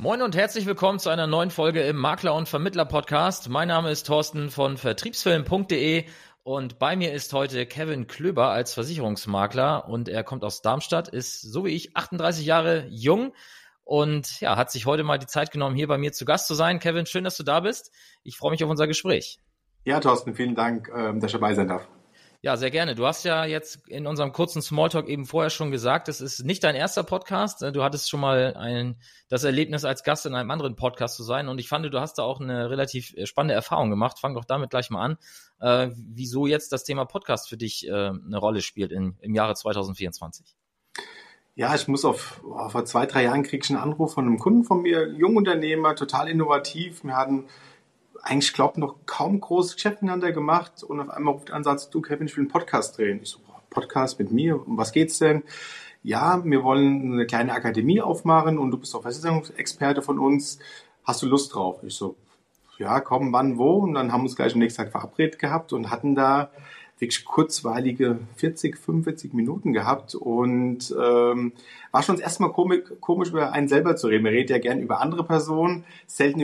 Moin und herzlich willkommen zu einer neuen Folge im Makler- und Vermittler-Podcast. Mein Name ist Thorsten von Vertriebsfilm.de und bei mir ist heute Kevin Klöber als Versicherungsmakler und er kommt aus Darmstadt, ist so wie ich 38 Jahre jung und ja, hat sich heute mal die Zeit genommen, hier bei mir zu Gast zu sein. Kevin, schön, dass du da bist. Ich freue mich auf unser Gespräch. Ja, Thorsten, vielen Dank, dass ich dabei sein darf. Ja, sehr gerne. Du hast ja jetzt in unserem kurzen Smalltalk eben vorher schon gesagt, es ist nicht dein erster Podcast. Du hattest schon mal das Erlebnis, als Gast in einem anderen Podcast zu sein. Und ich fand, du hast da auch eine relativ spannende Erfahrung gemacht. Fang doch damit gleich mal an, wieso jetzt das Thema Podcast für dich eine Rolle spielt im Jahre 2024. Ja, ich muss vor 2-3 Jahren kriege ich einen Anruf von einem Kunden von mir, Jungunternehmer, total innovativ. Wir hatten eigentlich, glaube noch kaum großes Geschäft miteinander gemacht und auf einmal ruft er an und sagt, du Kevin, ich will einen Podcast drehen. Ich so, Podcast mit mir, um was geht's denn? Ja, wir wollen eine kleine Akademie aufmachen und du bist auch Versicherungsexperte von uns. Hast du Lust drauf? Ich so, ja, komm, wann, wo? Und dann haben wir uns gleich am nächsten Tag verabredet gehabt und hatten da wirklich kurzweilige 45 Minuten gehabt und war schon das erste Mal komisch über einen selber zu reden. Man redet ja gern über andere Personen, selten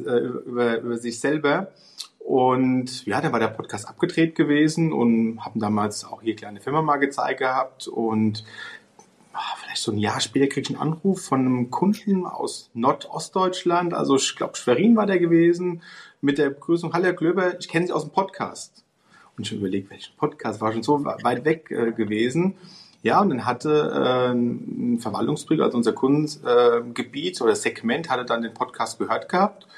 über sich selber. Und ja, dann war der Podcast abgedreht gewesen und haben damals auch hier kleine Firma mal gezeigt gehabt und vielleicht so ein Jahr später krieg ich einen Anruf von einem Kunden aus Nordostdeutschland, also ich glaube Schwerin war der gewesen, mit der Begrüßung, hallo Herr Klöber, ich kenne Sie aus dem Podcast. Und ich habe überlegt, welchen Podcast, war schon so weit weg gewesen. Ja, und dann hatte ein Verwaltungsbrief, also unser Kundengebiet oder Segment, hatte dann den Podcast gehört gehabt.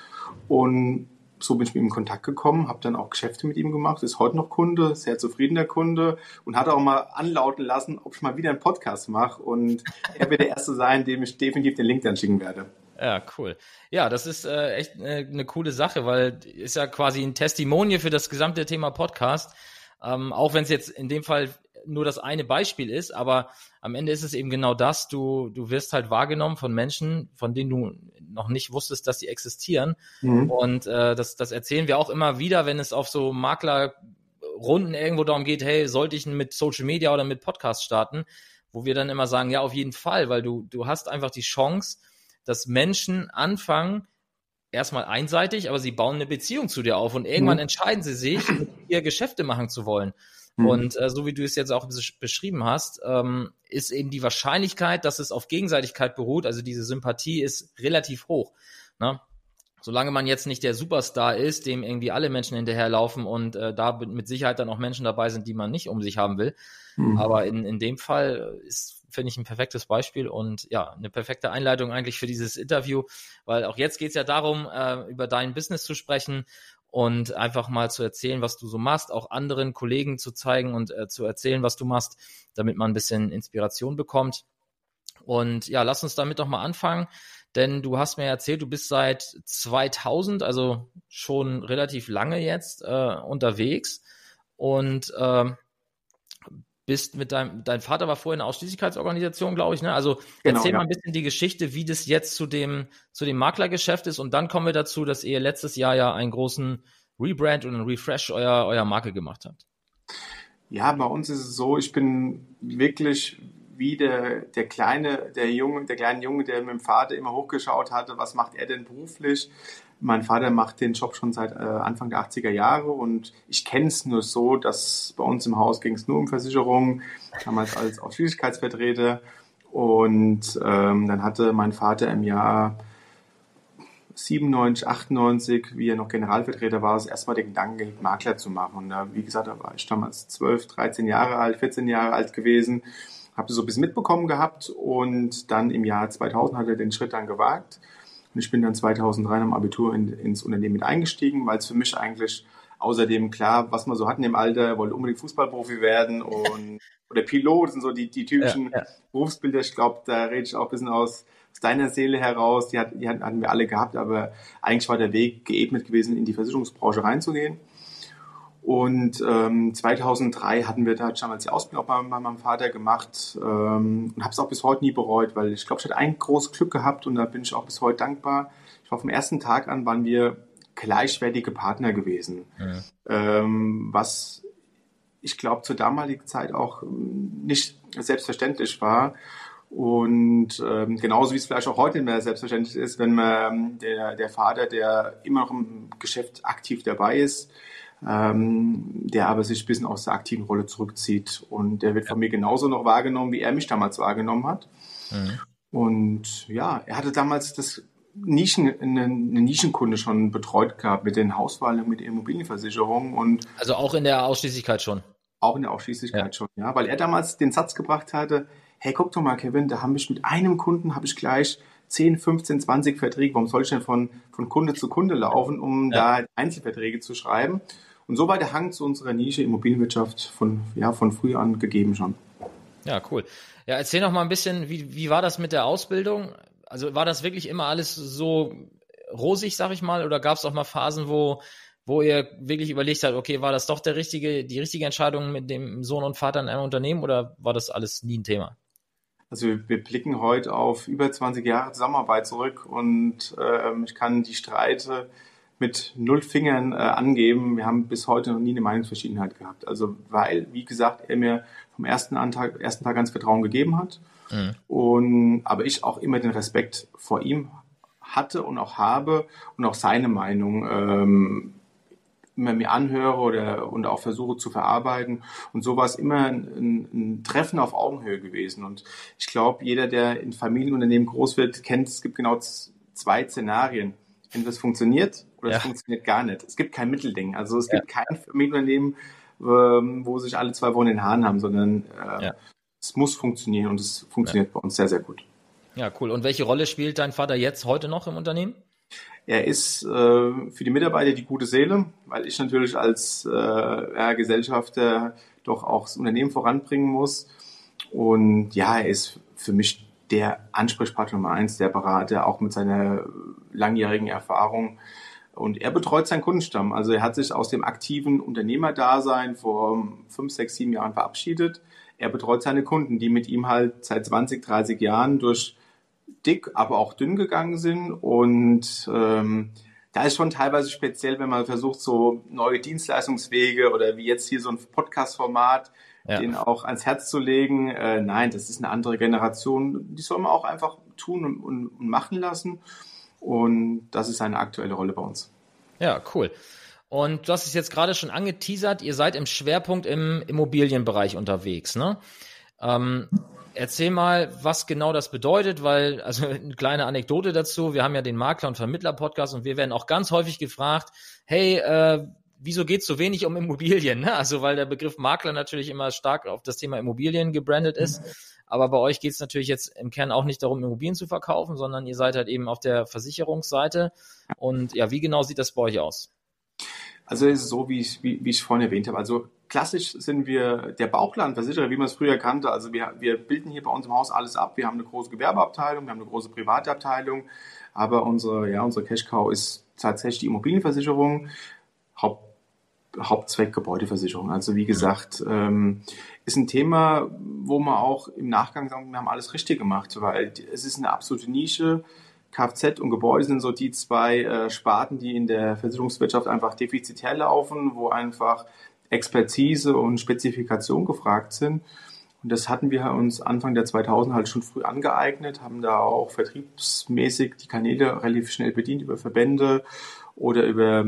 Und so bin ich mit ihm in Kontakt gekommen, habe dann auch Geschäfte mit ihm gemacht, ist heute noch Kunde, sehr zufriedener Kunde und hat auch mal anlauten lassen, ob ich mal wieder einen Podcast mache. Und er wird der Erste sein, dem ich definitiv den Link dann schicken werde. Ja, cool. Ja, das ist echt eine coole Sache, weil ist ja quasi ein Testimonial für das gesamte Thema Podcast. Auch wenn es jetzt in dem Fall nur das eine Beispiel ist, aber am Ende ist es eben genau das. Du wirst halt wahrgenommen von Menschen, von denen du noch nicht wusstest, dass sie existieren. Mhm. Und das erzählen wir auch immer wieder, wenn es auf so Maklerrunden irgendwo darum geht, hey, sollte ich mit Social Media oder mit Podcast starten? Wo wir dann immer sagen, ja, auf jeden Fall, weil du hast einfach die Chance, dass Menschen anfangen, erstmal einseitig, aber sie bauen eine Beziehung zu dir auf und irgendwann entscheiden sie sich, mit dir Geschäfte machen zu wollen. Und so wie du es jetzt auch beschrieben hast, ist eben die Wahrscheinlichkeit, dass es auf Gegenseitigkeit beruht, also diese Sympathie ist relativ hoch. Ne? Solange man jetzt nicht der Superstar ist, dem irgendwie alle Menschen hinterherlaufen und da mit Sicherheit dann auch Menschen dabei sind, die man nicht um sich haben will. Aber in dem Fall finde ich, ein perfektes Beispiel und ja, eine perfekte Einleitung eigentlich für dieses Interview, weil auch jetzt geht es ja darum, über dein Business zu sprechen und einfach mal zu erzählen, was du so machst, auch anderen Kollegen zu zeigen und zu erzählen, was du machst, damit man ein bisschen Inspiration bekommt. Und ja, lass uns damit doch mal anfangen, denn du hast mir erzählt, du bist seit 2000, also schon relativ lange jetzt unterwegs und bist mit dein Vater war vorher eine Ausschließlichkeitsorganisation, glaube ich, ne? Also erzähl mal ein bisschen die Geschichte, wie das jetzt zu dem Maklergeschäft ist und dann kommen wir dazu, dass ihr letztes Jahr ja einen großen Rebrand und einen Refresh eurer Marke gemacht habt. Ja, bei uns ist es so, ich bin wirklich wie der kleine Junge, der mit dem Vater immer hochgeschaut hatte, was macht er denn beruflich? Mein Vater macht den Job schon seit Anfang der 80er Jahre und ich kenne es nur so, dass bei uns im Haus ging es nur um Versicherungen, damals als Ausschließlichkeitsvertreter und dann hatte mein Vater im Jahr 97, 98, wie er noch Generalvertreter war, das erstmal den Gedanken, Makler zu machen. Und wie gesagt, da war ich damals 12, 13 Jahre alt, 14 Jahre alt gewesen, habe das so ein bisschen mitbekommen gehabt und dann im Jahr 2000 hat er den Schritt dann gewagt. Und ich bin dann 2003 am Abitur ins Unternehmen mit eingestiegen, weil es für mich eigentlich außerdem klar, was man so hat in dem Alter, wollte unbedingt Fußballprofi werden oder Pilot, das sind so die typischen Berufsbilder. Ich glaube, da rede ich auch ein bisschen aus deiner Seele heraus. Die hatten wir alle gehabt, aber eigentlich war der Weg geebnet gewesen, in die Versicherungsbranche reinzugehen. Und 2003 hatten wir da damals die Ausbildung auch bei meinem Vater gemacht und habe es auch bis heute nie bereut, weil ich glaube, ich hatte ein großes Glück gehabt und da bin ich auch bis heute dankbar. Ich war vom ersten Tag an, waren wir gleichwertige Partner gewesen, was ich glaube zur damaligen Zeit auch nicht selbstverständlich war. Und genauso wie es vielleicht auch heute nicht mehr selbstverständlich ist, wenn man der Vater, der immer noch im Geschäft aktiv dabei ist, der aber sich ein bisschen aus der aktiven Rolle zurückzieht. Und der wird von mir genauso noch wahrgenommen, wie er mich damals wahrgenommen hat. Mhm. Und ja, er hatte damals eine Nischenkunde schon betreut gehabt mit den Hauswahlen, mit der Immobilienversicherung. Und also auch in der Ausschließlichkeit schon? Auch in der Ausschließlichkeit schon, ja. Weil er damals den Satz gebracht hatte, hey, guck doch mal, Kevin, da habe ich mit einem Kunden gleich 10, 15, 20 Verträge. Warum soll ich denn von Kunde zu Kunde laufen, um da Einzelverträge zu schreiben? Und so war der Hang zu unserer Nische Immobilienwirtschaft von früh an gegeben schon. Ja, cool. Ja, erzähl noch mal ein bisschen, wie war das mit der Ausbildung? Also war das wirklich immer alles so rosig, sag ich mal, oder gab es auch mal Phasen, wo ihr wirklich überlegt habt, okay, war das doch die richtige Entscheidung mit dem Sohn und Vater in einem Unternehmen, oder war das alles nie ein Thema? Also wir blicken heute auf über 20 Jahre Zusammenarbeit zurück und ich kann die Streite mit 0 Fingern angeben. Wir haben bis heute noch nie eine Meinungsverschiedenheit gehabt. Also weil, wie gesagt, er mir vom ersten Tag ganz Vertrauen gegeben hat. Aber ich auch immer den Respekt vor ihm hatte und auch habe und auch seine Meinung immer mir anhöre und auch versuche zu verarbeiten. Und so war es immer ein Treffen auf Augenhöhe gewesen. Und ich glaube, jeder, der in Familienunternehmen groß wird, kennt, es gibt genau 2 Szenarien. Entweder es funktioniert oder es funktioniert gar nicht. Es gibt kein Mittelding. Also es gibt kein Familienunternehmen, wo sich alle 2 Wochen in den Haaren haben, sondern es muss funktionieren und es funktioniert bei uns sehr, sehr gut. Ja, cool. Und welche Rolle spielt dein Vater jetzt heute noch im Unternehmen? Er ist für die Mitarbeiter die gute Seele, weil ich natürlich als Gesellschafter doch auch das Unternehmen voranbringen muss. Und ja, er ist für mich der Ansprechpartner Nummer 1, der Berater, auch mit seiner langjährigen Erfahrung. Und er betreut seinen Kundenstamm. Also er hat sich aus dem aktiven Unternehmerdasein vor 5, 6, 7 Jahren verabschiedet. Er betreut seine Kunden, die mit ihm halt seit 20, 30 Jahren durch dick, aber auch dünn gegangen sind. Und da ist schon teilweise speziell, wenn man versucht, so neue Dienstleistungswege oder wie jetzt hier so ein Podcast-Format, den auch ans Herz zu legen. Nein, das ist eine andere Generation. Die soll man auch einfach tun und machen lassen. Und das ist eine aktuelle Rolle bei uns. Ja, cool. Und du hast es jetzt gerade schon angeteasert, ihr seid im Schwerpunkt im Immobilienbereich unterwegs, ne? Erzähl mal, was genau das bedeutet, weil, also eine kleine Anekdote dazu, wir haben ja den Makler- und Vermittler-Podcast und wir werden auch ganz häufig gefragt, hey, wieso geht's so wenig um Immobilien? Ne? Also weil der Begriff Makler natürlich immer stark auf das Thema Immobilien gebrandet ist, aber bei euch geht's natürlich jetzt im Kern auch nicht darum, Immobilien zu verkaufen, sondern ihr seid halt eben auf der Versicherungsseite. Und ja, wie genau sieht das bei euch aus? Also es ist so, wie ich vorhin erwähnt habe. Also klassisch sind wir der Bauchladenversicherer, wie man es früher kannte. Also wir bilden hier bei uns im Haus alles ab. Wir haben eine große Gewerbeabteilung, wir haben eine große Privatabteilung, aber unsere Cash-Cow ist tatsächlich die Immobilienversicherung, Hauptzweck Gebäudeversicherung. Also wie gesagt, ist ein Thema, wo man auch im Nachgang sagen, wir haben alles richtig gemacht, weil es ist eine absolute Nische. Kfz und Gebäude sind so die 2 Sparten, die in der Versicherungswirtschaft einfach defizitär laufen, wo einfach Expertise und Spezifikation gefragt sind. Und das hatten wir uns Anfang der 2000 halt schon früh angeeignet, haben da auch vertriebsmäßig die Kanäle relativ schnell bedient über Verbände oder über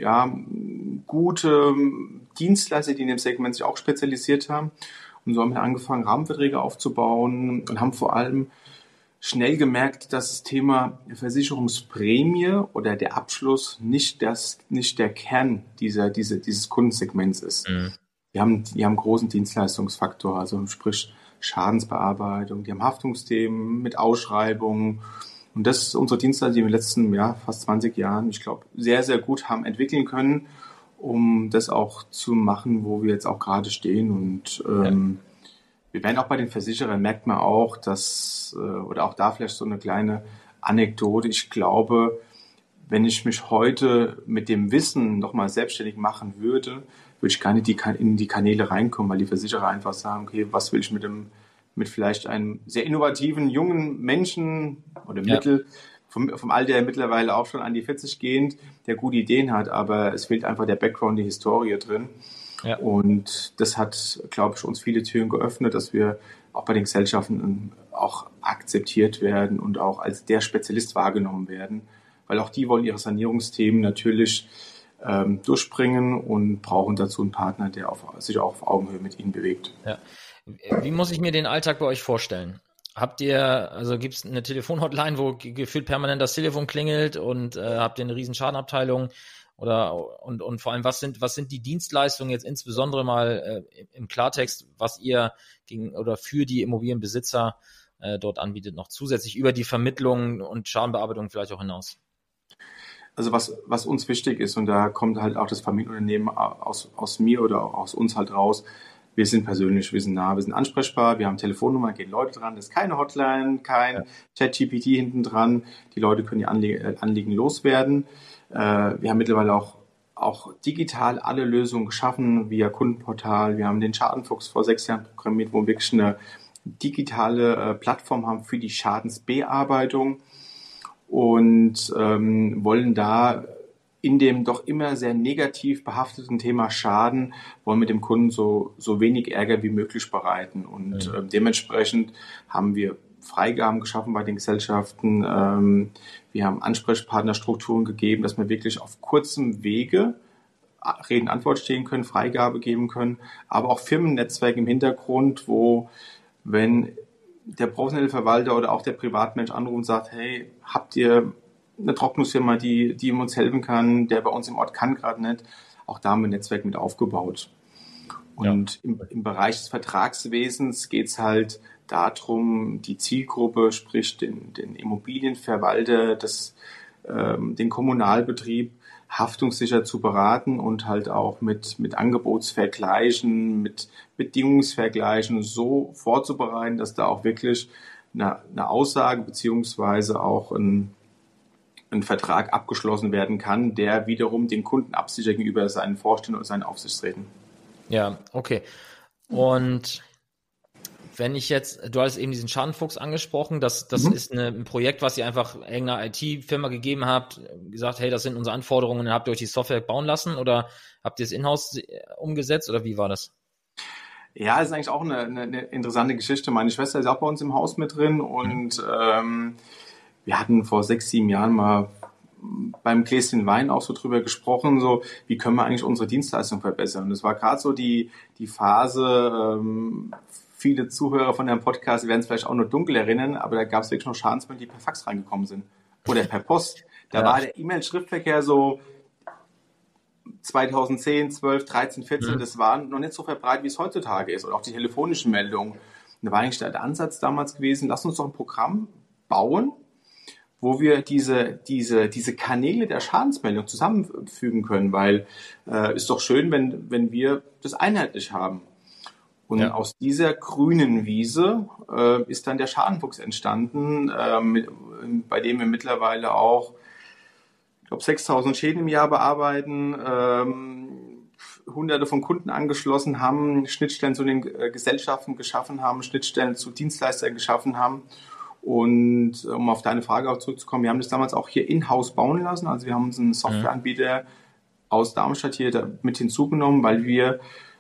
gute Dienstleister, die in dem Segment sich auch spezialisiert haben. Und so haben wir angefangen, Rahmenverträge aufzubauen und haben vor allem schnell gemerkt, dass das Thema Versicherungsprämie oder der Abschluss nicht der Kern dieses Kundensegments ist. Mhm. Die haben großen Dienstleistungsfaktor, also sprich Schadensbearbeitung, die haben Haftungsthemen mit Ausschreibungen. Und das ist unsere Dienstleistung, die wir in den letzten fast 20 Jahren, ich glaube, sehr, sehr gut haben entwickeln können, um das auch zu machen, wo wir jetzt auch gerade stehen. Und wir werden auch bei den Versicherern, merkt man auch, dass, oder auch da vielleicht so eine kleine Anekdote, ich glaube, wenn ich mich heute mit dem Wissen nochmal selbstständig machen würde ich gar nicht in die Kanäle reinkommen, weil die Versicherer einfach sagen, okay, was will ich mit vielleicht einem sehr innovativen, jungen Menschen oder vom Alter her mittlerweile auch schon an die 40 gehend, der gute Ideen hat, aber es fehlt einfach der Background, die Historie drin. Ja. Und das hat, glaube ich, uns viele Türen geöffnet, dass wir auch bei den Gesellschaften auch akzeptiert werden und auch als der Spezialist wahrgenommen werden, weil auch die wollen ihre Sanierungsthemen natürlich durchbringen und brauchen dazu einen Partner, der sich auch auf Augenhöhe mit ihnen bewegt. Ja. Wie muss ich mir den Alltag bei euch vorstellen? Gibt es eine Telefonhotline, wo gefühlt permanent das Telefon klingelt und habt ihr eine riesen Schadenabteilung? Und vor allem, was sind die Dienstleistungen jetzt insbesondere mal im Klartext, was ihr für die Immobilienbesitzer dort anbietet, noch zusätzlich über die Vermittlung und Schadenbearbeitung vielleicht auch hinaus? Also was uns wichtig ist, und da kommt halt auch das Familienunternehmen aus mir oder auch aus uns halt raus, wir sind persönlich, wir sind nah, wir sind ansprechbar, wir haben Telefonnummer, gehen Leute dran, das ist keine Hotline, kein ChatGPT hinten dran, die Leute können die Anliegen loswerden. Wir haben mittlerweile auch digital alle Lösungen geschaffen via Kundenportal. Wir haben den Schadenfuchs vor 6 Jahren programmiert, wo wir wirklich eine digitale Plattform haben für die Schadensbearbeitung und wollen da in dem doch immer sehr negativ behafteten Thema Schaden, wollen mit dem Kunden so wenig Ärger wie möglich bereiten. Und dementsprechend haben wir Freigaben geschaffen bei den Gesellschaften. Wir haben Ansprechpartnerstrukturen gegeben, dass wir wirklich auf kurzem Wege Reden, Antwort stehen können, Freigabe geben können, aber auch Firmennetzwerk im Hintergrund, wo, wenn der professionelle Verwalter oder auch der Privatmensch anruft und sagt, hey, habt ihr eine Trocknungsfirma, die uns helfen kann, der bei uns im Ort kann gerade nicht, auch da haben wir ein Netzwerk mit aufgebaut. Und im Bereich des Vertragswesens geht es halt darum, die Zielgruppe, sprich den Immobilienverwalter, den Kommunalbetrieb haftungssicher zu beraten und halt auch mit Angebotsvergleichen, mit Bedingungsvergleichen so vorzubereiten, dass da auch wirklich eine Aussage beziehungsweise auch ein Vertrag abgeschlossen werden kann, der wiederum den Kunden absichert gegenüber seinen Vorständen oder seinen Aufsichtsräten. Ja, okay. Und wenn ich jetzt, du hast eben diesen Schadenfuchs angesprochen, das ist ein Projekt, was ihr einfach irgendeiner IT-Firma gegeben habt, gesagt, hey, das sind unsere Anforderungen, dann habt ihr euch die Software bauen lassen oder habt ihr es in-house umgesetzt oder wie war das? Ja, das ist eigentlich auch eine interessante Geschichte. Meine Schwester ist auch bei uns im Haus mit drin und wir hatten vor 6, 7 Jahren mal beim Gläschen Wein auch so drüber gesprochen, so wie können wir eigentlich unsere Dienstleistung verbessern. Und das war gerade so die Phase, viele Zuhörer von dem Podcast werden es vielleicht auch nur dunkel erinnern, aber da gab es wirklich noch Schadensmeldungen, die per Fax reingekommen sind oder per Post. Da war der E-Mail-Schriftverkehr so 2010, 12, 13, 14, das war noch nicht so verbreitet, wie es heutzutage ist. Oder auch die telefonischen Meldungen. Und da war eigentlich der Ansatz damals gewesen, lass uns doch ein Programm bauen, wo wir diese Kanäle der Schadensmeldung zusammenfügen können, weil ist doch schön, wenn wir das einheitlich haben. Und aus dieser grünen Wiese ist dann der Schadenfuchs entstanden, bei dem wir mittlerweile auch, ich glaube, 6.000 Schäden im Jahr bearbeiten, Hunderte von Kunden angeschlossen haben, Schnittstellen zu den Gesellschaften geschaffen haben, Schnittstellen zu Dienstleistern geschaffen haben. Und um auf deine Frage auch zurückzukommen, wir haben das damals auch hier in-house bauen lassen. Also wir haben uns einen Softwareanbieter aus Darmstadt hier mit hinzugenommen, weil wir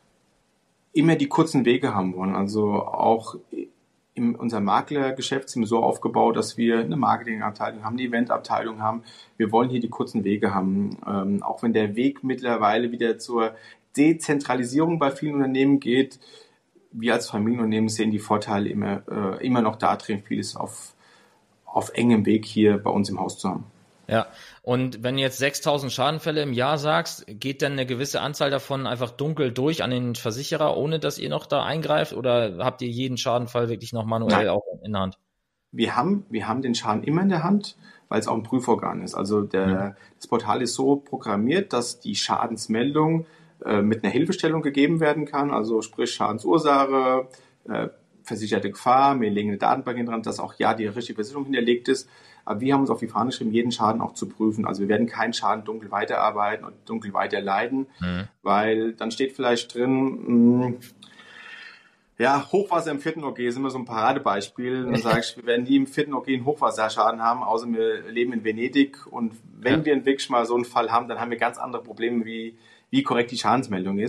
immer die kurzen Wege haben wollen. Also auch in unserem Maklergeschäft sind wir so aufgebaut, dass wir eine Marketingabteilung haben, eine Eventabteilung haben. Wir wollen hier die kurzen Wege haben. Auch wenn der Weg mittlerweile wieder zur Dezentralisierung bei vielen Unternehmen geht, wir als Familienunternehmen sehen die Vorteile immer noch da drin, vieles auf engem Weg hier bei uns im Haus zu haben. Ja, und wenn du jetzt 6.000 Schadenfälle im Jahr sagst, geht dann eine gewisse Anzahl davon einfach dunkel durch an den Versicherer, ohne dass ihr noch da eingreift? Oder habt ihr jeden Schadenfall wirklich noch manuell auch in der Hand? Wir haben den Schaden immer in der Hand, weil es auch ein Prüforgan ist. Also das Portal ist so programmiert, dass die Schadensmeldung mit einer Hilfestellung gegeben werden kann, also sprich Schadensursache, versicherte Gefahr, wir legen eine Datenbank hin dran, dass auch die richtige Versicherung hinterlegt ist. Aber wir haben uns auf die Fahne geschrieben, jeden Schaden auch zu prüfen. Also wir werden keinen Schaden dunkel weiterarbeiten und dunkel weiterleiten, weil dann steht vielleicht drin, Hochwasser im 4. OG ist immer so ein Paradebeispiel. Dann sage ich, wir werden nie im 4. OG einen Hochwasserschaden haben, außer wir leben in Venedig. Und wenn wir wirklich mal so einen Fall haben, dann haben wir ganz andere Probleme, wie korrekt die Schadensmeldung ist.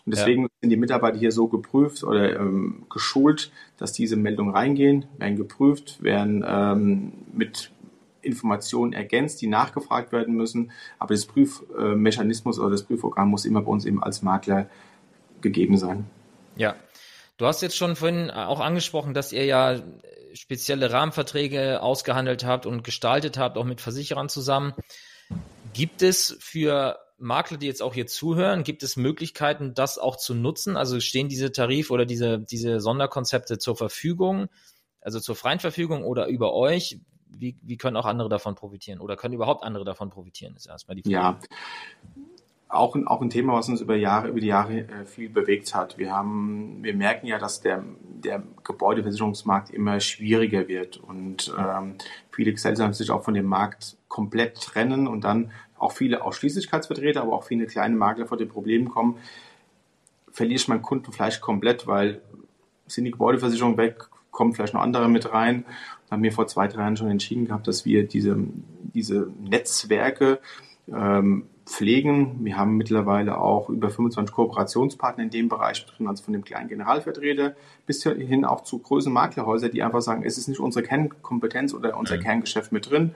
Und deswegen sind die Mitarbeiter hier so geprüft oder geschult, dass diese Meldungen reingehen, werden geprüft, werden mit Informationen ergänzt, die nachgefragt werden müssen. Aber das Prüfmechanismus oder das Prüfprogramm muss immer bei uns eben als Makler gegeben sein. Ja, du hast jetzt schon vorhin auch angesprochen, dass ihr ja spezielle Rahmenverträge ausgehandelt habt und gestaltet habt, auch mit Versicherern zusammen. Gibt es für Makler, die jetzt auch hier zuhören, gibt es Möglichkeiten, das auch zu nutzen? Also stehen diese Tarif- oder diese Sonderkonzepte zur Verfügung, also zur freien Verfügung oder über euch? Wie können auch andere davon profitieren oder können überhaupt andere davon profitieren, ist erstmal die Frage. Ja, auch ein Thema, was uns über die Jahre viel bewegt hat. Wir merken ja, dass der Gebäudeversicherungsmarkt immer schwieriger wird und viele Gesellschaften sich auch von dem Markt komplett trennen und dann auch viele Ausschließlichkeitsvertreter, aber auch viele kleine Makler vor den Problemen kommen. Verliere ich meinen Kunden vielleicht komplett, weil sind die Gebäudeversicherungen weg, kommen vielleicht noch andere mit rein. Da haben wir vor 2-3 Jahren schon entschieden gehabt, dass wir diese Netzwerke pflegen. Wir haben mittlerweile auch über 25 Kooperationspartner in dem Bereich drin, also von dem kleinen Generalvertreter bis hin auch zu großen Maklerhäusern, die einfach sagen, es ist nicht unsere Kernkompetenz oder unser Kerngeschäft mit drin.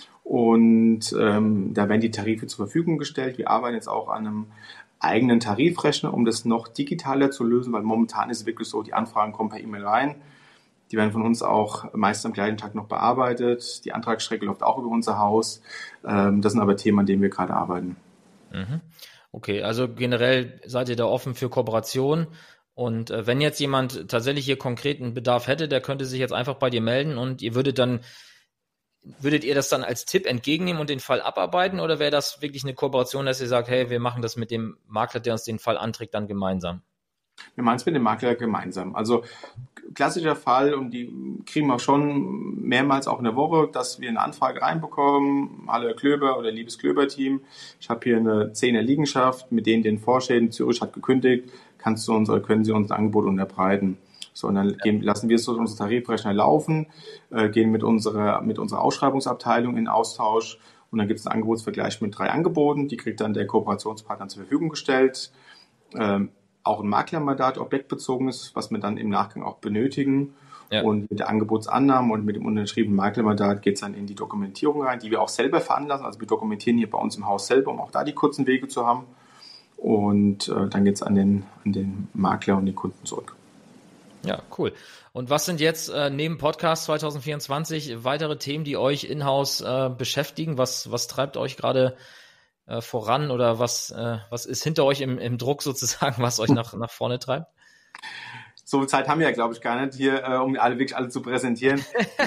Und da werden die Tarife zur Verfügung gestellt. Wir arbeiten jetzt auch an einem eigenen Tarifrechner, um das noch digitaler zu lösen, weil momentan ist es wirklich so, die Anfragen kommen per E-Mail rein. Die werden von uns auch meist am gleichen Tag noch bearbeitet. Die Antragsstrecke läuft auch über unser Haus. Das sind aber Themen, an denen wir gerade arbeiten. Okay, also generell seid ihr da offen für Kooperation. Und wenn jetzt jemand tatsächlich hier konkreten Bedarf hätte, der könnte sich jetzt einfach bei dir melden und würdet ihr das dann als Tipp entgegennehmen und den Fall abarbeiten? Oder wäre das wirklich eine Kooperation, dass ihr sagt, hey, wir machen das mit dem Makler, der uns den Fall anträgt, dann gemeinsam? Wir machen es mit dem Makler gemeinsam. Also klassischer Fall, und die kriegen wir schon mehrmals auch in der Woche, dass wir eine Anfrage reinbekommen. Hallo Herr Klöber oder liebes Klöber-Team, ich habe hier eine 10er Liegenschaft, mit denen den Vorschäden, Zürich hat gekündigt, können Sie uns ein Angebot unterbreiten? So, und dann lassen wir es durch unsere Tarifrechner laufen, gehen mit unserer Ausschreibungsabteilung in Austausch und dann gibt es einen Angebotsvergleich mit 3 Angeboten, die kriegt dann der Kooperationspartner zur Verfügung gestellt. Auch ein Maklermandat objektbezogenes, was wir dann im Nachgang auch benötigen. Ja. Und mit der Angebotsannahme und mit dem unterschriebenen Maklermandat geht es dann in die Dokumentierung rein, die wir auch selber veranlassen. Also wir dokumentieren hier bei uns im Haus selber, um auch da die kurzen Wege zu haben. Und dann geht es an den Makler und den Kunden zurück. Ja, cool. Und was sind jetzt neben Podcast 2024 weitere Themen, die euch in-house beschäftigen? Was treibt euch gerade voran oder was ist hinter euch im Druck sozusagen, was euch nach vorne treibt? So viel Zeit haben wir ja, glaube ich, gar nicht hier, um wirklich alle zu präsentieren.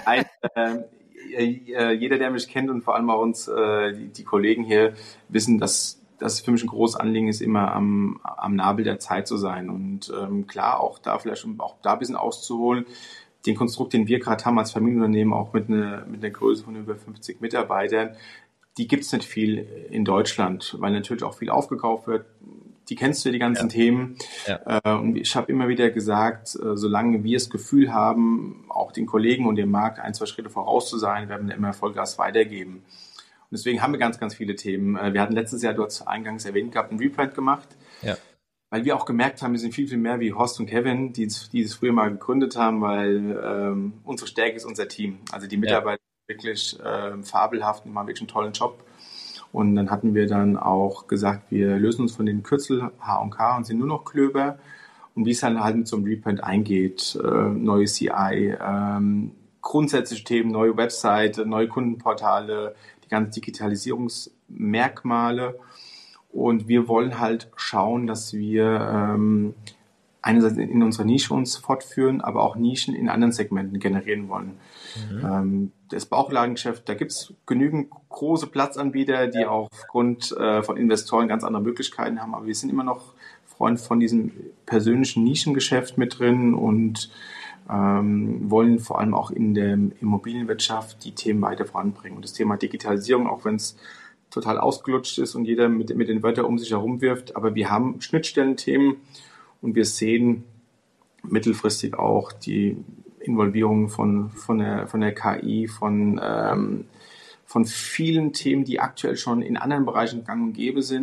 Jeder, der mich kennt und vor allem auch uns, die Kollegen hier, wissen, dass das für mich ein großes Anliegen ist, immer am Nabel der Zeit zu sein. Und klar, auch da ein bisschen auszuholen. Den Konstrukt, den wir gerade haben als Familienunternehmen, auch mit einer Größe von über 50 Mitarbeitern, die gibt es nicht viel in Deutschland, weil natürlich auch viel aufgekauft wird. Die kennst du, die ganzen Themen. Ja. Und ich habe immer wieder gesagt, solange wir das Gefühl haben, auch den Kollegen und dem Markt 1-2 Schritte voraus zu sein, werden wir immer Vollgas weitergeben. Und deswegen haben wir ganz, ganz viele Themen. Wir hatten letztes Jahr, du hast eingangs erwähnt gehabt, einen Rebrand gemacht. Ja. Weil wir auch gemerkt haben, wir sind viel, viel mehr wie Horst und Kevin, die es früher mal gegründet haben, weil unsere Stärke ist unser Team. Also die Mitarbeiter wirklich fabelhaft und machen wirklich einen tollen Job. Und dann hatten wir dann auch gesagt, wir lösen uns von den Kürzel H&K und sind nur noch Klöber. Und wie es dann halt mit so einem Rebrand eingeht, neue CI, grundsätzliche Themen, neue Webseite, neue Kundenportale, die ganzen Digitalisierungsmerkmale. Und wir wollen halt schauen, dass wir einerseits in unserer Nische uns fortführen, aber auch Nischen in anderen Segmenten generieren wollen. Das Bauchladengeschäft, da gibt es genügend große Platzanbieter, die auch aufgrund von Investoren ganz andere Möglichkeiten haben. Aber wir sind immer noch Freund von diesem persönlichen Nischengeschäft mit drin und wollen vor allem auch in der Immobilienwirtschaft die Themen weiter voranbringen. Und das Thema Digitalisierung, auch wenn es total ausgelutscht ist und jeder mit den Wörtern um sich herum wirft, aber wir haben Schnittstellenthemen und wir sehen mittelfristig auch die Involvierung von der KI, von vielen Themen, die aktuell schon in anderen Bereichen gang und gäbe sind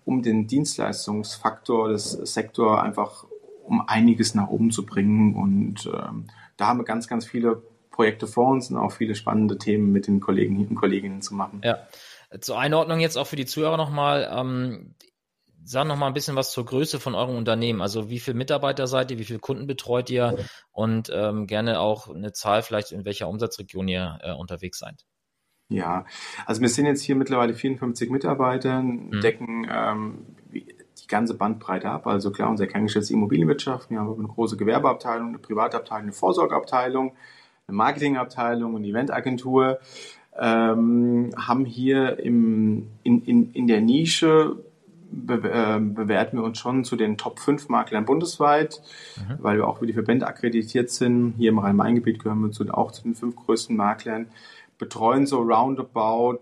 um den Dienstleistungsfaktor des Sektors einfach um einiges nach oben zu bringen. Und da haben wir ganz, ganz viele Projekte vor uns und auch viele spannende Themen mit den Kollegen und Kolleginnen zu machen. Ja, zur Einordnung jetzt auch für die Zuhörer nochmal. Sag noch mal ein bisschen was zur Größe von eurem Unternehmen. Also wie viele Mitarbeiter seid ihr, wie viele Kunden betreut ihr und gerne auch eine Zahl vielleicht, in welcher Umsatzregion ihr unterwegs seid. Ja, also wir sind jetzt hier mittlerweile 54 Mitarbeiter, decken die ganze Bandbreite ab. Also klar, unser Kerngeschäft ist die Immobilienwirtschaft. Wir haben eine große Gewerbeabteilung, eine Privatabteilung, eine Vorsorgeabteilung, eine Marketingabteilung, eine Eventagentur. Haben hier in der Nische bewerten wir uns schon zu den Top 5 Maklern bundesweit, weil wir auch für die Verbände akkreditiert sind. Hier im Rhein-Main-Gebiet gehören wir auch zu den 5 größten Maklern. Betreuen so roundabout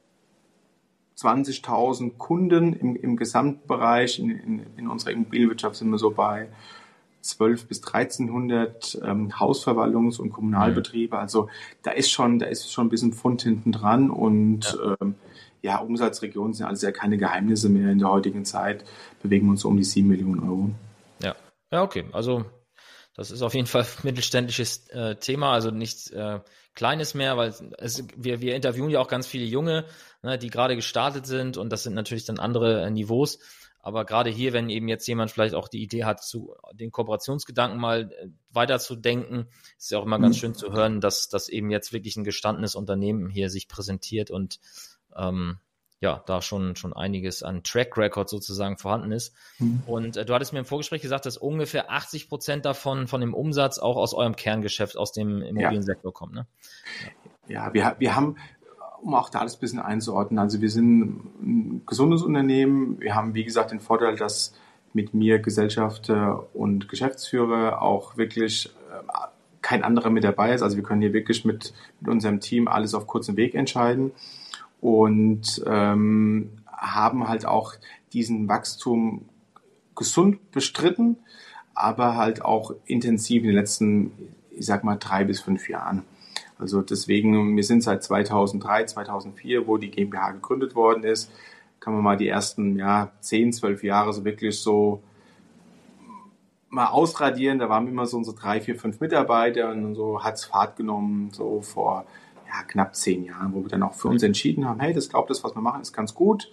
20.000 Kunden im Gesamtbereich. In unserer Immobilienwirtschaft sind wir so bei 12 bis 1300 Hausverwaltungs- und Kommunalbetriebe. Also da ist schon ein bisschen Pfund hinten dran und Umsatzregionen sind also ja keine Geheimnisse mehr in der heutigen Zeit, bewegen uns so um die 7 Millionen Euro. Ja, okay. Also das ist auf jeden Fall ein mittelständisches Thema, also nichts Kleines mehr, weil wir interviewen ja auch ganz viele Junge, ne, die gerade gestartet sind und das sind natürlich dann andere Niveaus. Aber gerade hier, wenn eben jetzt jemand vielleicht auch die Idee hat, den Kooperationsgedanken mal weiterzudenken, ist ja auch immer ganz schön zu hören, dass eben jetzt wirklich ein gestandenes Unternehmen hier sich präsentiert und da schon einiges an Track Record sozusagen vorhanden ist. Und du hattest mir im Vorgespräch gesagt, dass ungefähr 80% davon von dem Umsatz auch aus eurem Kerngeschäft, aus dem Immobiliensektor kommt, ne? Ja, wir haben, um auch da das ein bisschen einzuordnen, also wir sind ein gesundes Unternehmen. Wir haben, wie gesagt, den Vorteil, dass mit mir Gesellschafter und Geschäftsführer auch wirklich kein anderer mit dabei ist. Also wir können hier wirklich mit unserem Team alles auf kurzem Weg entscheiden. Und haben halt auch diesen Wachstum gesund bestritten, aber halt auch intensiv in den letzten, ich sag mal, 3 bis 5 Jahren. Also deswegen, wir sind seit 2003, 2004, wo die GmbH gegründet worden ist, kann man mal die ersten 10, 12 Jahre so wirklich so mal ausradieren. Da waren immer so unsere 3, 4, 5 Mitarbeiter und so hat es Fahrt genommen, so vor knapp 10 Jahren, wo wir dann auch für uns entschieden haben, hey, das was wir machen, ist ganz gut.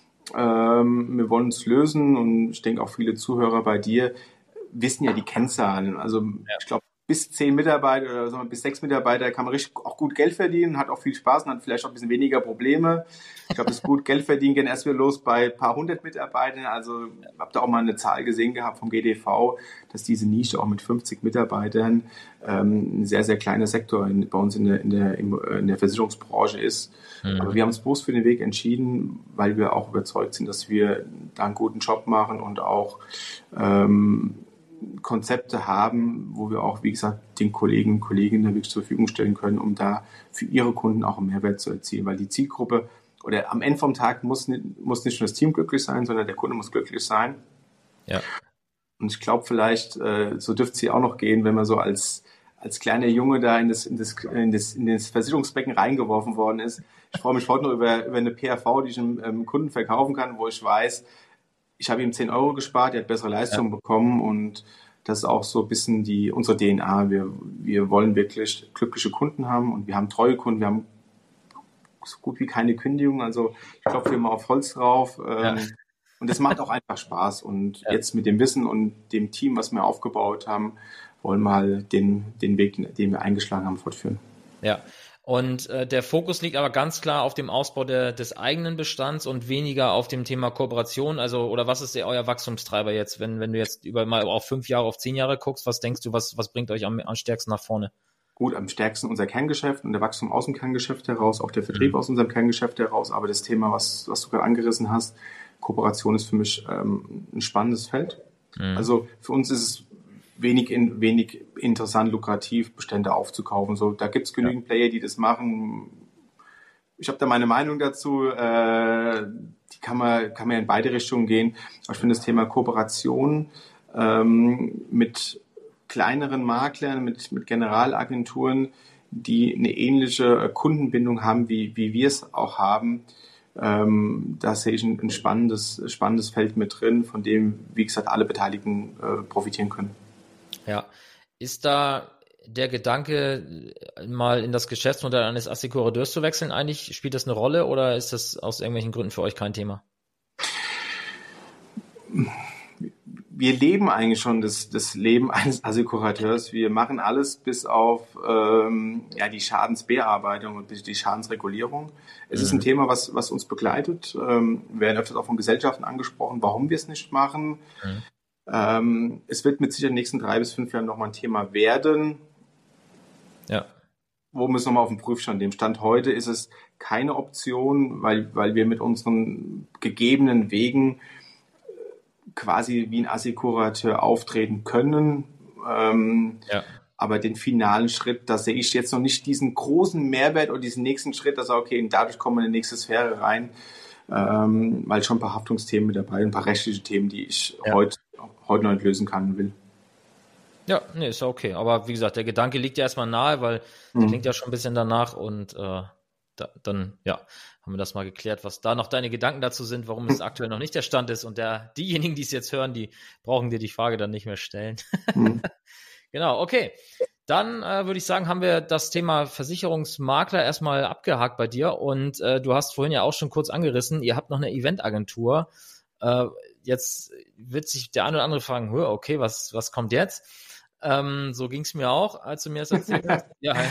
Wir wollen es lösen und ich denke auch viele Zuhörer bei dir wissen ja die Kennzahlen. Also ich glaube, bis 10 Mitarbeiter oder sagen wir, bis 6 Mitarbeiter kann man richtig auch gut Geld verdienen, hat auch viel Spaß und hat vielleicht auch ein bisschen weniger Probleme. Ich glaube, das gut Geld verdienen gehen erst wieder los bei ein paar 100 Mitarbeitern. Also ich habe da auch mal eine Zahl gesehen gehabt vom GDV, dass diese Nische auch mit 50 Mitarbeitern ein sehr, sehr kleiner Sektor bei uns in der Versicherungsbranche ist. Aber wir haben uns bewusst für den Weg entschieden, weil wir auch überzeugt sind, dass wir da einen guten Job machen und auch Konzepte haben, wo wir auch, wie gesagt, den Kollegen und Kolleginnen wirklich zur Verfügung stellen können, um da für ihre Kunden auch einen Mehrwert zu erzielen. Weil die Zielgruppe oder am Ende vom Tag muss nicht nur das Team glücklich sein, sondern der Kunde muss glücklich sein. Ja. Und ich glaube vielleicht, so dürfte es hier auch noch gehen, wenn man so als kleiner Junge da in das Versicherungsbecken reingeworfen worden ist. Ich freue mich heute noch über eine PAV, die ich einem Kunden verkaufen kann, wo ich weiß, ich habe ihm 10 Euro gespart, er hat bessere Leistungen bekommen und das ist auch so ein bisschen unsere DNA. Wir wollen wirklich glückliche Kunden haben und wir haben treue Kunden, wir haben so gut wie keine Kündigung, also ich klopfe hier mal auf Holz drauf und das macht auch einfach Spaß und jetzt mit dem Wissen und dem Team, was wir aufgebaut haben, wollen wir halt den Weg, den wir eingeschlagen haben, fortführen. Ja. Und der Fokus liegt aber ganz klar auf dem Ausbau des eigenen Bestands und weniger auf dem Thema Kooperation. Also, oder was ist euer Wachstumstreiber jetzt, wenn du jetzt mal auf 5 Jahre, auf 10 Jahre guckst, was denkst du, was bringt euch am stärksten nach vorne? Gut, am stärksten unser Kerngeschäft und der Wachstum aus dem Kerngeschäft heraus, auch der Vertrieb aus unserem Kerngeschäft heraus. Aber das Thema, was du gerade angerissen hast, Kooperation ist für mich ein spannendes Feld. Also für uns ist es wenig interessant, lukrativ Bestände aufzukaufen. So, da gibt es genügend Player, die das machen. Ich habe da meine Meinung dazu. Die kann man in beide Richtungen gehen. Aber ich finde das Thema Kooperation mit kleineren Maklern, mit Generalagenturen, die eine ähnliche Kundenbindung haben, wie wir es auch haben, Da sehe ich ein spannendes Feld mit drin, von dem, wie gesagt, alle Beteiligten profitieren können. Ja, ist da der Gedanke, mal in das Geschäftsmodell eines Assekurateurs zu wechseln, eigentlich spielt das eine Rolle oder ist das aus irgendwelchen Gründen für euch kein Thema? Wir leben eigentlich schon das Leben eines Assekurateurs. Wir machen alles bis auf die Schadensbearbeitung und die Schadensregulierung. Es ist ein Thema, was uns begleitet. Wir werden öfters auch von Gesellschaften angesprochen, warum wir es nicht machen. Es wird mit Sicherheit in den nächsten 3 bis 5 Jahren nochmal ein Thema werden. Ja. Wo wir es nochmal auf den Prüfstand nehmen. Stand heute ist es keine Option, weil wir mit unseren gegebenen Wegen quasi wie ein Assekurateur auftreten können. Aber den finalen Schritt, da sehe ich jetzt noch nicht diesen großen Mehrwert oder diesen nächsten Schritt, dass okay, dadurch kommen wir in die nächste Sphäre rein, weil schon ein paar Haftungsthemen mit dabei, ein paar rechtliche Themen, die ich heute noch nicht lösen kann und will. Ja, nee, ist ja okay. Aber wie gesagt, der Gedanke liegt ja erstmal nahe, weil der klingt ja schon ein bisschen danach und dann haben wir das mal geklärt, was da noch deine Gedanken dazu sind, warum es aktuell noch nicht der Stand ist und diejenigen, die es jetzt hören, die brauchen dir die Frage dann nicht mehr stellen. Genau, okay. Dann würde ich sagen, haben wir das Thema Versicherungsmakler erstmal abgehakt bei dir und du hast vorhin ja auch schon kurz angerissen, ihr habt noch eine Eventagentur. Jetzt wird sich der eine oder andere fragen, okay, was kommt jetzt? So ging es mir auch, als du mir das erzählt hast.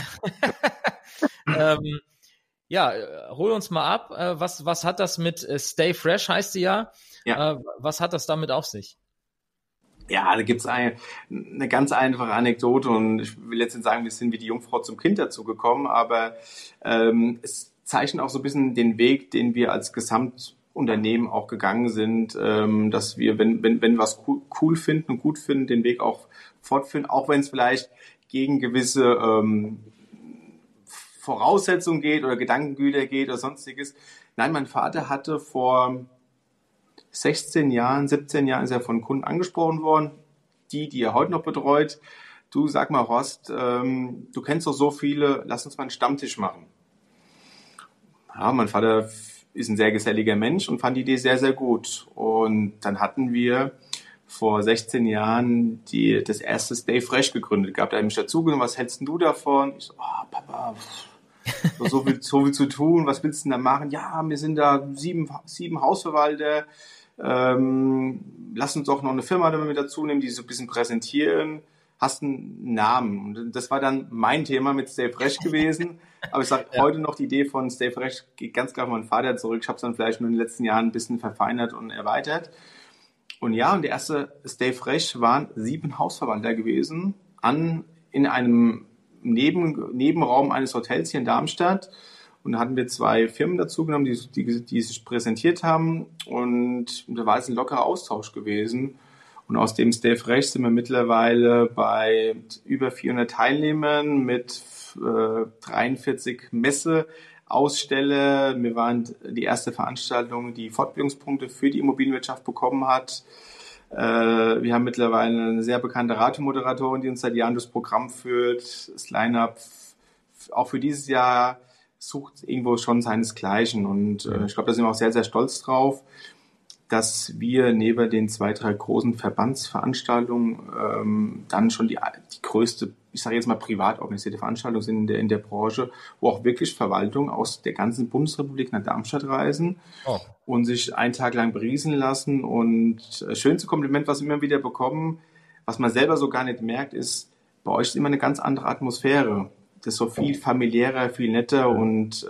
Hol uns mal ab. Was hat das mit Stay Fresh, heißt sie ja? Was hat das damit auf sich? Ja, da gibt's eine ganz einfache Anekdote und ich will jetzt nicht sagen, wir sind wie die Jungfrau zum Kind dazu gekommen, aber es zeichnet auch so ein bisschen den Weg, den wir als Gesamtunternehmen auch gegangen sind, dass wir, wenn wir was cool finden und gut finden, den Weg auch fortführen, auch wenn es vielleicht gegen gewisse Voraussetzungen geht oder Gedankengüter geht oder sonstiges. Nein, mein Vater hatte vor 16 Jahren, 17 Jahren ist er von Kunden angesprochen worden, die er heute noch betreut. Du, sag mal, Horst, du kennst doch so viele, lass uns mal einen Stammtisch machen. Ja, mein Vater ist ein sehr geselliger Mensch und fand die Idee sehr, sehr gut. Und dann hatten wir vor 16 Jahren das erste Stay Fresh gegründet gehabt. Da habe ich mich dazugenommen, was hältst du davon? Ich so, Papa, so viel zu tun, was willst du denn da machen? Ja, wir sind da sieben Hausverwalter, lass uns doch noch eine Firma damit dazu nehmen, die so ein bisschen präsentieren. Hast einen Namen. Und das war dann mein Thema mit Stay Fresh gewesen. Aber ich sage heute noch, die Idee von Stay Fresh geht ganz klar auf meinen Vater zurück. Ich habe es dann vielleicht nur in den letzten Jahren ein bisschen verfeinert und erweitert. Und der erste Stay Fresh waren 7 Hausverwalter gewesen, in einem Nebenraum eines Hotels hier in Darmstadt. Und da hatten wir 2 Firmen dazu genommen, die sich präsentiert haben. Und da war es ein lockerer Austausch gewesen. Und aus dem Stay Fresh sind wir mittlerweile bei über 400 Teilnehmern mit 43 Messeaussteller. Wir waren die erste Veranstaltung, die Fortbildungspunkte für die Immobilienwirtschaft bekommen hat. Wir haben mittlerweile eine sehr bekannte Radiomoderatorin, die uns seit Jahren das Programm führt. Das Line-Up auch für dieses Jahr sucht irgendwo schon seinesgleichen. Und ich glaube, da sind wir auch sehr, sehr stolz drauf, dass wir neben den 2, 3 großen Verbandsveranstaltungen dann schon die größte, ich sage jetzt mal privat organisierte Veranstaltung sind in der Branche, wo auch wirklich Verwaltungen aus der ganzen Bundesrepublik nach Darmstadt reisen und sich einen Tag lang beriesen lassen. Und das schönste Kompliment, was wir immer wieder bekommen, was man selber so gar nicht merkt, ist, bei euch ist immer eine ganz andere Atmosphäre. Das ist so viel familiärer, viel netter und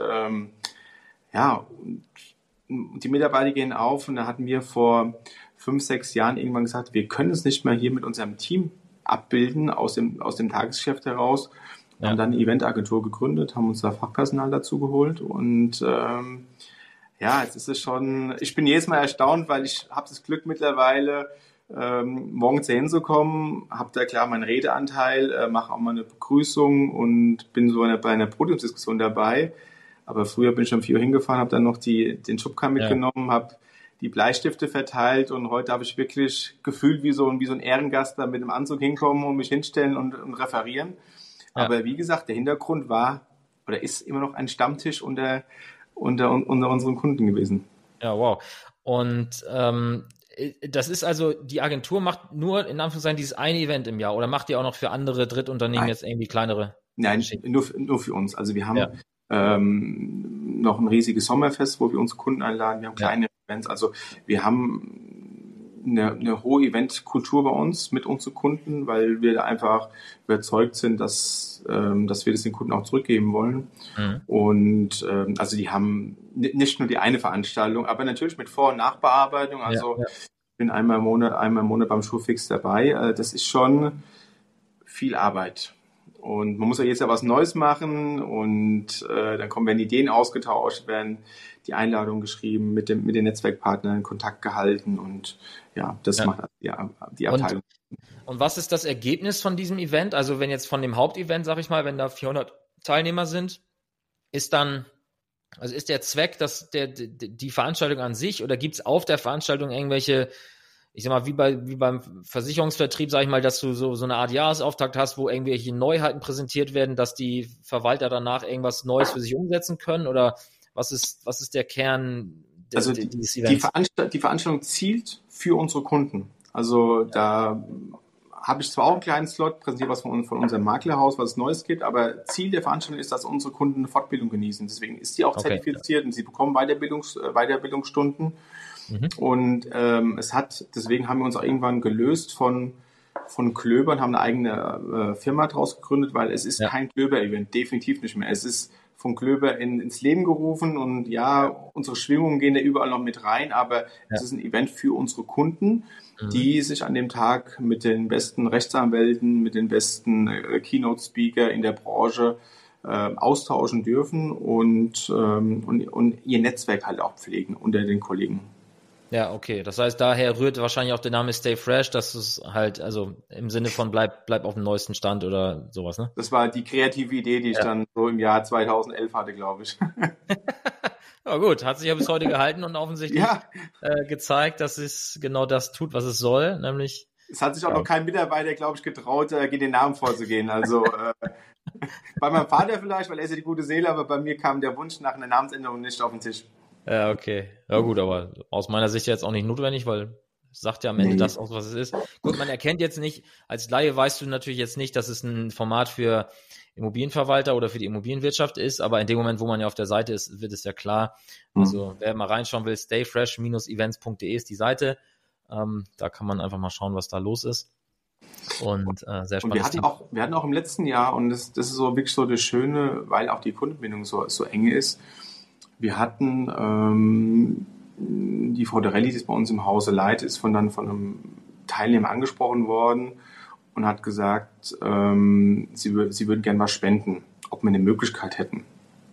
die Mitarbeiter gehen auf und da hatten wir vor 5, 6 Jahren irgendwann gesagt, wir können es nicht mehr hier mit unserem Team abbilden aus dem Tagesgeschäft heraus. Wir haben dann eine Eventagentur gegründet, haben uns da Fachpersonal dazu geholt und jetzt ist es schon, ich bin jedes Mal erstaunt, weil ich habe das Glück mittlerweile, morgens hinzukommen, habe da klar meinen Redeanteil, mache auch mal eine Begrüßung und bin so bei einer Podiumsdiskussion dabei. Aber früher bin ich um 4 Uhr hingefahren, habe dann noch den Schubkarren mitgenommen, habe die Bleistifte verteilt und heute habe ich wirklich gefühlt wie so ein Ehrengast da mit dem Anzug hinkommen und mich hinstellen und referieren. Ja. Aber wie gesagt, der Hintergrund war oder ist immer noch ein Stammtisch unter unter unseren Kunden gewesen. Ja, wow. Und das ist also, die Agentur macht nur in Anführungszeichen dieses eine Event im Jahr oder macht ihr auch noch für andere Drittunternehmen jetzt irgendwie kleinere Nein, Geschichten? nur für uns. Also wir haben noch ein riesiges Sommerfest, wo wir unsere Kunden einladen. Wir haben kleine Events. Also wir haben eine hohe Eventkultur bei uns mit unseren Kunden, weil wir da einfach überzeugt sind, dass wir das den Kunden auch zurückgeben wollen. Mhm. Und also die haben nicht nur die eine Veranstaltung, aber natürlich mit Vor- und Nachbearbeitung. Also ich bin einmal im Monat beim Schuhfix dabei. Das ist schon viel Arbeit. Und man muss ja jetzt ja was Neues machen und dann werden Ideen ausgetauscht, werden die Einladungen geschrieben, mit den Netzwerkpartnern in Kontakt gehalten und ja, das macht die Abteilung. Und was ist das Ergebnis von diesem Event? Also wenn jetzt von dem Hauptevent, sag ich mal, wenn da 400 Teilnehmer sind, ist der Zweck, dass die Veranstaltung an sich oder gibt es auf der Veranstaltung irgendwelche, ich sag mal, wie beim Versicherungsvertrieb, sag ich mal, dass du so eine Art Jahresauftakt hast, wo irgendwelche Neuheiten präsentiert werden, dass die Verwalter danach irgendwas Neues für sich umsetzen können? Oder was ist der Kern dieses Events? Die Veranstaltung zielt für unsere Kunden. Also da habe ich zwar auch einen kleinen Slot, präsentiere was von unserem Maklerhaus, was es Neues gibt, aber Ziel der Veranstaltung ist, dass unsere Kunden eine Fortbildung genießen. Deswegen ist die auch zertifiziert und sie bekommen Weiterbildungsstunden. Mhm. Und deswegen haben wir uns auch irgendwann gelöst von Klöber und haben eine eigene Firma daraus gegründet, weil es ist kein Klöber-Event, definitiv nicht mehr. Es ist von Klöber ins Leben gerufen und unsere Schwingungen gehen da überall noch mit rein, aber es ist ein Event für unsere Kunden, die sich an dem Tag mit den besten Rechtsanwälten, mit den besten Keynote-Speaker in der Branche austauschen dürfen und ihr Netzwerk halt auch pflegen unter den Kollegen. Ja, okay. Das heißt, daher rührt wahrscheinlich auch der Name Stay Fresh, dass es halt, also im Sinne von bleib auf dem neuesten Stand oder sowas, ne? Das war die kreative Idee, die ich dann so im Jahr 2011 hatte, glaube ich. Ja gut, hat sich ja bis heute gehalten und offensichtlich gezeigt, dass es genau das tut, was es soll, nämlich... Es hat sich auch noch kein Mitarbeiter, glaube ich, getraut, gegen den Namen vorzugehen. Also bei meinem Vater vielleicht, weil er ist ja die gute Seele, aber bei mir kam der Wunsch nach einer Namensänderung nicht auf den Tisch. Ja, okay. Ja gut, aber aus meiner Sicht jetzt auch nicht notwendig, weil es sagt ja am Ende das aus, was es ist. Gut, man erkennt jetzt nicht, als Laie weißt du natürlich jetzt nicht, dass es ein Format für Immobilienverwalter oder für die Immobilienwirtschaft ist, aber in dem Moment, wo man ja auf der Seite ist, wird es ja klar. Also wer mal reinschauen will, stayfresh-events.de ist die Seite. Da kann man einfach mal schauen, was da los ist. Und sehr spannend. Und wir hatten auch im letzten Jahr, und das ist so wirklich so das Schöne, weil auch die Kundenbindung so eng ist, wir hatten die Frau Dorelli, die es bei uns im Hause leitet, ist von einem Teilnehmer angesprochen worden und hat gesagt, sie würden gerne was spenden, ob wir eine Möglichkeit hätten.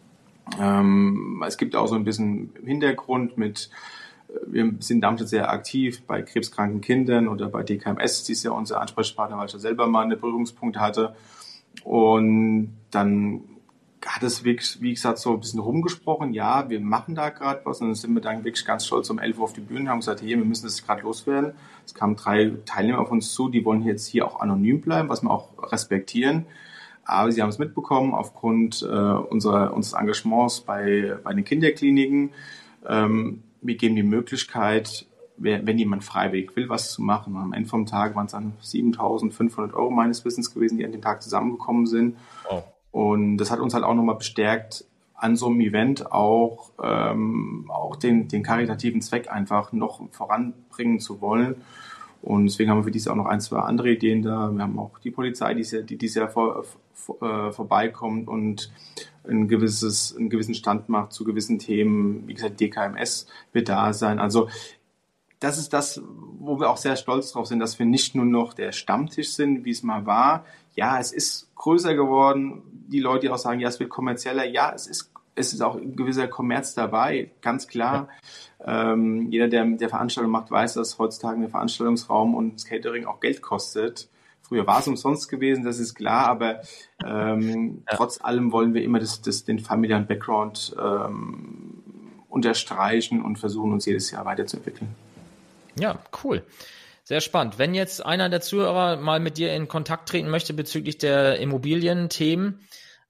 Es gibt auch so ein bisschen Hintergrund wir sind damit sehr aktiv bei krebskranken Kindern oder bei DKMS, die ist ja unser Ansprechpartner, weil ich ja selber mal eine Berührungspunkte hatte. Und dann hat es wirklich, wie gesagt, so ein bisschen rumgesprochen, ja, wir machen da gerade was und dann sind wir dann wirklich ganz stolz um 11 Uhr auf die Bühne und haben gesagt, wir müssen das gerade loswerden. Es kamen 3 Teilnehmer auf uns zu, die wollen jetzt hier auch anonym bleiben, was wir auch respektieren. Aber sie haben es mitbekommen aufgrund unseres Engagements bei den Kinderkliniken. Wir geben die Möglichkeit, wenn jemand freiwillig will, was zu machen. Und am Ende vom Tag waren es dann 7.500 € meines Wissens gewesen, die an dem Tag zusammengekommen sind. Oh. Und das hat uns halt auch nochmal bestärkt, an so einem Event auch den karitativen Zweck einfach noch voranbringen zu wollen. Und deswegen haben wir für dieses Jahr auch noch 1, 2 andere Ideen da. Wir haben auch die Polizei, die dieses Jahr vorbeikommt und einen gewissen Stand macht zu gewissen Themen. Wie gesagt, DKMS wird da sein. Also das ist das, wo wir auch sehr stolz drauf sind, dass wir nicht nur noch der Stammtisch sind, wie es mal war. Ja, es ist größer geworden. Die Leute, die auch sagen, ja, es wird kommerzieller. Ja, es ist auch ein gewisser Kommerz dabei, ganz klar. Jeder, der Veranstaltungen macht, weiß, dass heutzutage ein Veranstaltungsraum und das Catering auch Geld kostet. Früher war es umsonst gewesen, das ist klar, aber trotz allem wollen wir immer den familiären Background unterstreichen und versuchen, uns jedes Jahr weiterzuentwickeln. Ja, cool. Sehr spannend. Wenn jetzt einer der Zuhörer mal mit dir in Kontakt treten möchte bezüglich der Immobilienthemen,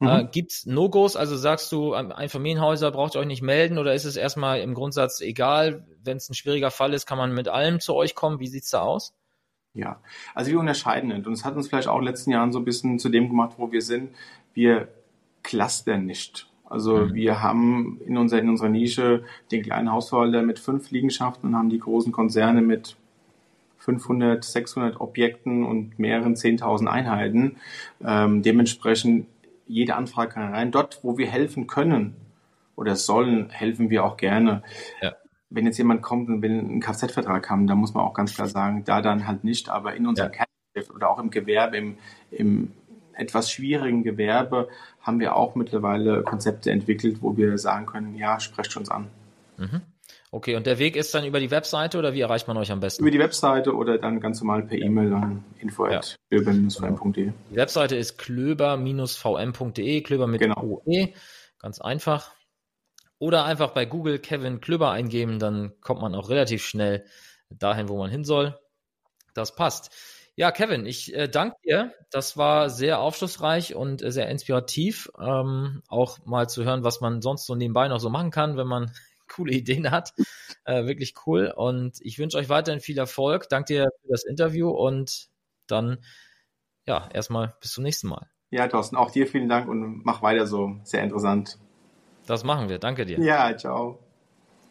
Gibt's No-Gos? Also sagst du, Einfamilienhäuser braucht ihr euch nicht melden oder ist es erstmal im Grundsatz egal, wenn es ein schwieriger Fall ist, kann man mit allem zu euch kommen? Wie sieht's da aus? Ja, also wir unterscheiden nicht. Und es hat uns vielleicht auch in den letzten Jahren so ein bisschen zu dem gemacht, wo wir sind. Wir clustern nicht. Also wir haben in unserer Nische den kleinen Hausverwalter mit 5 Liegenschaften und haben die großen Konzerne mit 500, 600 Objekten und mehreren 10.000 Einheiten. Dementsprechend jede Anfrage kann rein. Dort, wo wir helfen können oder sollen, helfen wir auch gerne. Ja. Wenn jetzt jemand kommt und will einen Kfz-Vertrag haben, dann muss man auch ganz klar sagen, da dann halt nicht. Aber in unserem Kerngeschäft oder auch im Gewerbe, im etwas schwierigen Gewerbe, haben wir auch mittlerweile Konzepte entwickelt, wo wir sagen können, ja, sprecht uns an. Okay, und der Weg ist dann über die Webseite oder wie erreicht man euch am besten? Über die Webseite oder dann ganz normal per E-Mail an info@klöber-vm.de. Die Webseite ist klöber-vm.de, Klöber mit OE, ganz einfach. Oder einfach bei Google Kevin Klöber eingeben, dann kommt man auch relativ schnell dahin, wo man hin soll. Das passt. Ja, Kevin, ich danke dir. Das war sehr aufschlussreich und sehr inspirativ. Auch mal zu hören, was man sonst so nebenbei noch so machen kann, wenn man coole Ideen hat. Wirklich cool. Und ich wünsche euch weiterhin viel Erfolg. Danke dir für das Interview und dann ja, erstmal bis zum nächsten Mal. Ja, Thorsten, auch dir vielen Dank und mach weiter so. Sehr interessant. Das machen wir. Danke dir. Ja, ciao.